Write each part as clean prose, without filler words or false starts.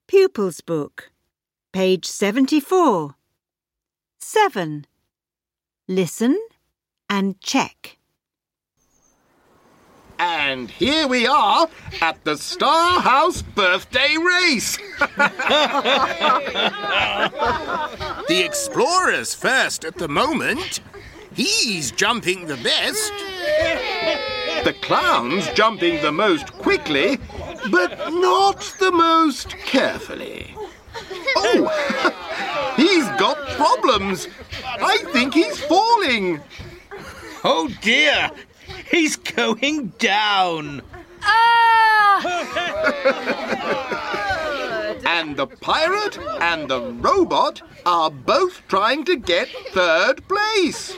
Pupils Book, page 74. 7. Listen and check. And here we are at the Star House birthday race. The explorer's first at the moment. He's jumping the best. The clown's jumping the most quickly, but not the most carefully. Oh, he's got problems. I think he's falling. Oh dear, he's going down. And the pirate and the robot are both trying to get third place.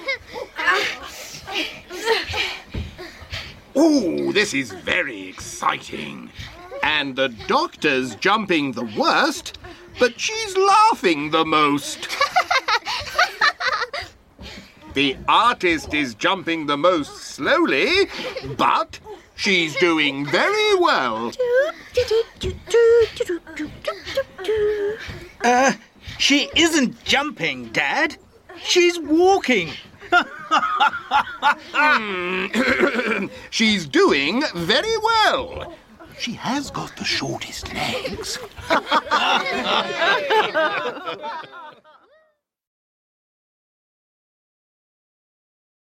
Oh, this is very exciting. And the doctor's jumping the worst, but she's laughing the most. The artist is jumping the most slowly, but she's doing very well. She isn't jumping, Dad. She's walking. She's doing very well. She has got the shortest legs.